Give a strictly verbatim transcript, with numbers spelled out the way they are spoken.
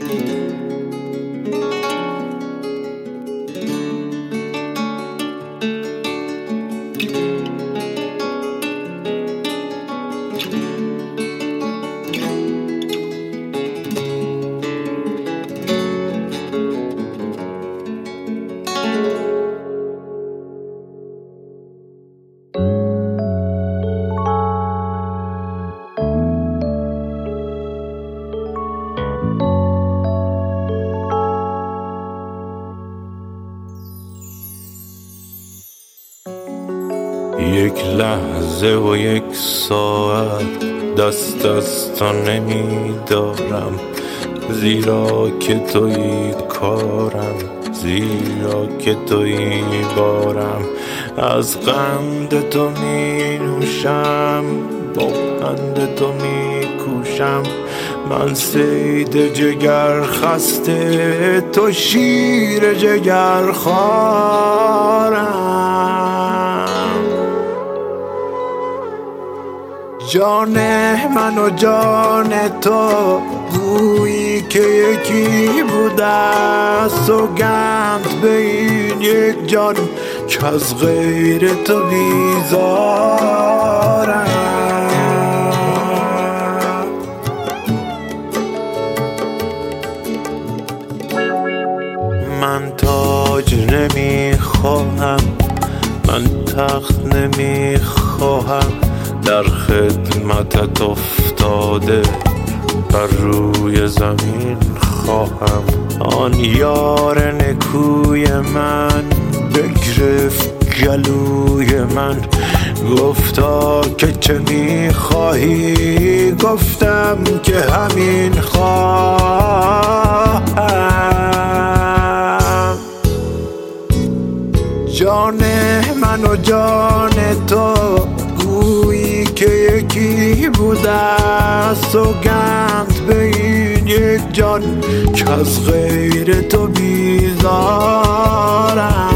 یک لحظه و یک ساعت دست از تو نمی دارم، زیرا که تویی کارم، زیرا که تویی بارم. از قند تو می نوشم، با پند تو می کوشم. من صید جگر خسته، تو شیر جگر خوارم. جان من و جان تو گویی که یکی بوده، سوگند به این یک جان که از غیر تو بیزارم. من تاج نمی خواهم، من تخت نمی خواهم، در خدمتت افتاده بر روی زمین خواهم. آن یار نکوی من بگرفت گلوی من، گفتا که چه میخواهی؟ گفتم که همین خواهم. جان من و جان تو گویی که یکی بوده، سوگند به این یک جان که از غیر تو بیزارم.